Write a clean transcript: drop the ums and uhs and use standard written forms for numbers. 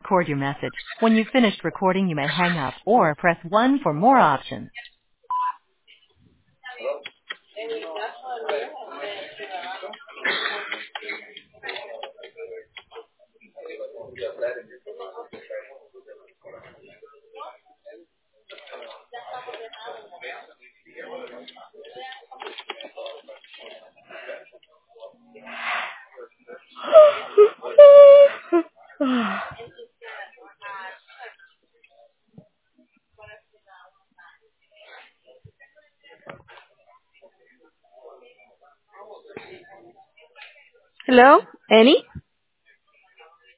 record your message. When you've finished recording, you may hang up or press 1 for more options. Hello, Annie?